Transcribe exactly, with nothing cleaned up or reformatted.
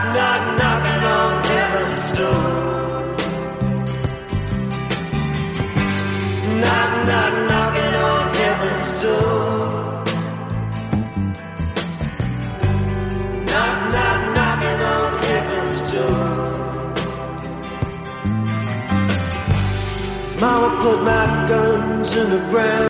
knock, knocking on heaven's door. Knock, knock, knocking on heaven's door. Knock, knock, knocking on heaven's door. Mama put my guns in the ground.